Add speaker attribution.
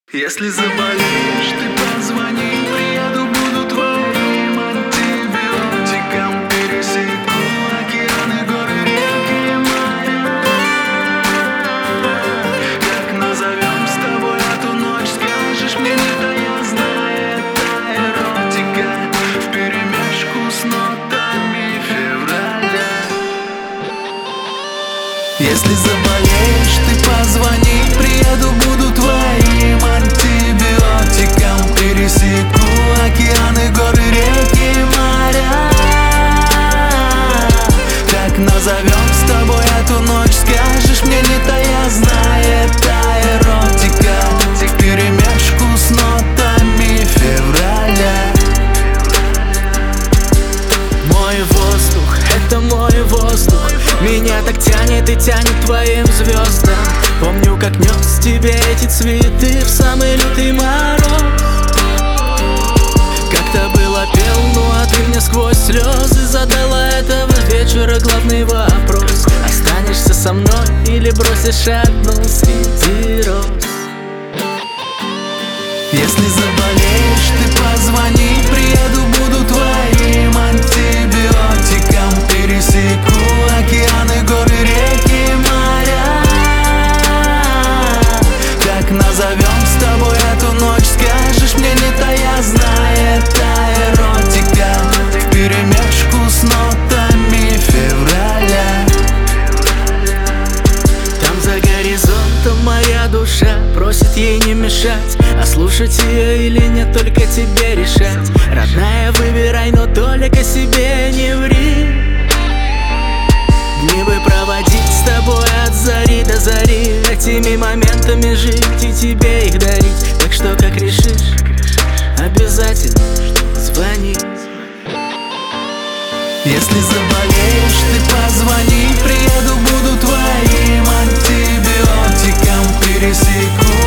Speaker 1: Если заболеешь, ты позвони, приеду, буду твоим антибиотиком. Пересеку океаны, горы, реки, моря. Как назовем с тобой эту ночь, скажешь мне, не таязная, это эротика вперемешку с нотами февраля. Если заболеешь, ты позвони, приеду, буду твоим антибиотиком. Пересеку океаны, горы, реки, моря. Как назовем с тобой эту ночь, скажешь мне, не таязная, это эротика вперемешку с нотами февраля.
Speaker 2: Мой воздух, это мой воздух. Меня так тянет и тянет твоим звездам. Помню, как нес тебе эти цветы в самый лютый мороз. Как-то было пел, ну а ты мне сквозь слезы задала этого вечера главный вопрос: останешься со мной или бросишь одну среди роз?
Speaker 1: Если заболеешь, ты позвони, приеду, буду твоим антибиотиком. Пересеку океаны, горы, реки, моря. Как назовем с тобой эту ночь, скажешь мне, не таязная, это эротика вперемешку с нотами февраля.
Speaker 2: Там за горизонтом моя душа просит ей не мешать, а слушать ее или нет, только тебе решать. Родная, выбирай, но только себе не ври. Дни бы проводить с тобой от зари до зари, этими моментами жить и тебе их дарить. Так что, как решишь, обязательно звони.
Speaker 1: Если заболеешь, ты позвони, приеду, буду твоим антибиотиком. Пересеку